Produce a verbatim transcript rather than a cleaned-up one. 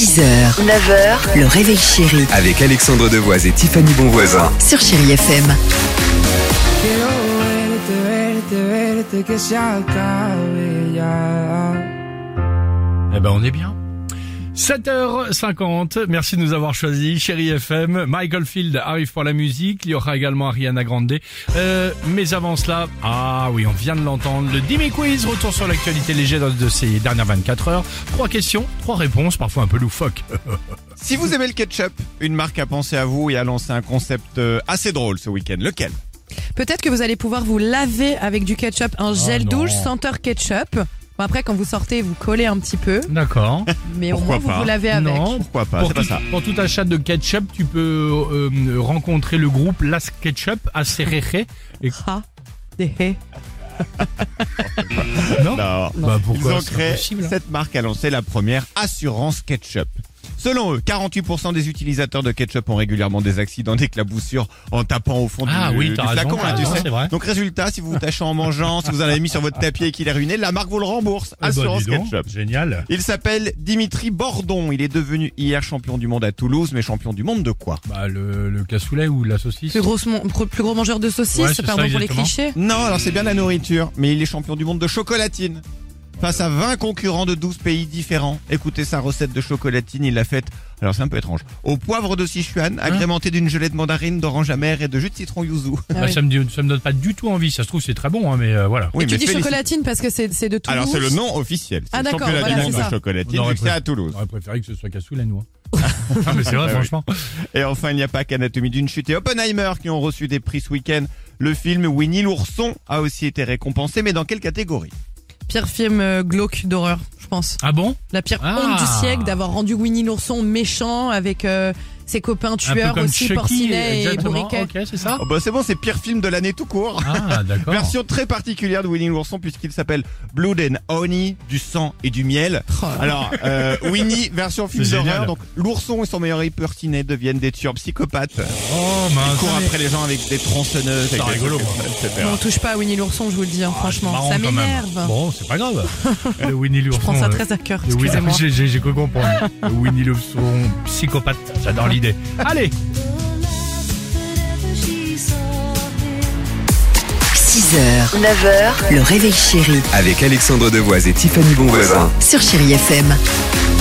six heures, neuf heures, le réveil chéri Avec Alexandre Devoise et Tiffany Bonvoisin. sur Chéri F M. Quiero verte, verte, verte, que se acabe ya. Eh ben, on est bien. sept heures cinquante, merci de nous avoir choisis, Chéri F M. Michael Field arrive pour la musique, il y aura également Ariana Grande. Euh, mais avant cela, ah oui, on vient de l'entendre, le Dimi Quiz, retour sur l'actualité légère de ces dernières vingt-quatre heures. Trois questions, trois réponses, parfois un peu loufoques. Si vous aimez le ketchup, une marque a pensé à vous et a lancé un concept euh, assez drôle ce week-end. Lequel ? Peut-être que vous allez pouvoir vous laver avec du ketchup, un gel non. douche senteur ketchup. Bon, après, quand vous sortez, vous collez un petit peu, D'accord. mais au Pourquoi moins vous pas vous lavez avec. Non, Pourquoi pas, pour c'est pas tout, ça. pour tout achat de ketchup, tu peux euh, rencontrer le groupe Las Ketchup à Serrere. Et... Ah, des haies. Non, Non. Bah Ils pourquoi ont c'est créé, impossible, hein. cette marque a lancé la première assurance ketchup. Selon eux, quarante-huit pour cent des utilisateurs de ketchup ont régulièrement des accidents d'éclaboussure en tapant au fond Ah du, oui, du t'as raison, flacon. t'as Là, tu raison, sais. c'est vrai. Donc résultat, si vous vous tâchez en mangeant, si vous en avez mis sur votre tapis et qu'il est ruiné, la marque vous le rembourse. Eh ben, Assurance dis donc, ketchup. génial. Il s'appelle Dimitri Bordon. Il est devenu hier champion du monde à Toulouse, mais champion du monde de quoi ? Bah le, le cassoulet ou la saucisse. Plus, grosse mon- pro- plus gros mangeur de saucisses, Ouais, c'est pardon ça, pour les exactement. clichés. Non, alors c'est bien la nourriture, mais il est champion du monde de chocolatine. Face à vingt concurrents de douze pays différents. Écoutez sa recette de chocolatine, il l'a faite, alors c'est un peu étrange, au poivre de Sichuan, agrémenté d'une gelée de mandarine, d'orange amère et de jus de citron yuzu. Ah Bah, oui. ça me dit- ça me donne pas du tout envie. Ça se trouve c'est très bon, hein, mais euh, voilà. Oui, Et tu mais dis félicite- chocolatine parce que c'est c'est de Toulouse. Alors c'est le nom officiel. C'est Ah, le d'accord, championnat voilà, du monde c'est de ça. chocolatine, On aurait vu que c'est préféré- à Toulouse. On aurait préféré que ce soit cassoulet, nous. Hein. Ah, mais c'est vrai, Ah oui. franchement. Et enfin, il n'y a pas qu'Anatomie d'une chute et Oppenheimer qui ont reçu des prix ce week-end. Le film Winnie l'ourson a aussi été récompensé, mais dans quelle catégorie ? Pire film euh, glauque d'horreur, je pense. Ah bon? La pire Ah. honte du siècle d'avoir rendu Winnie l'ourson méchant avec euh, ses copains Un peu tueurs comme aussi, Chucky, Porcinet et exactement. Bourriquet. Ok, c'est ça. Oh bah c'est bon, c'est pire film de l'année tout court. Ah d'accord. Version très particulière de Winnie l'ourson puisqu'il s'appelle Blood and Honey, du sang et du miel. Oh là là. Alors, euh, Winnie, version film C'est génial. d'horreur, donc l'ourson et son meilleur ami Porcinet deviennent des tueurs psychopathes. Oh Ils mince. courent après les gens avec des tronçonneuses, avec C'est des rigolo, trucs, quoi. et cetera. On touche pas à Winnie l'ourson, je vous le dis, hein, Ah, franchement. c'est marrant Ça quand même. m'énerve. Bon, c'est pas grave. Le Winnie Je l'ourson. prends ça euh, très à cœur, le Winnie- excusez-moi. J'ai j'ai- j'ai cru comprendre. Le Winnie l'ourson psychopathe. J'adore l'idée. Allez. six heures, neuf heures, le réveil chéri Avec Alexandre Devoise et Tiffany Bonvoisin. sur Chéri F M.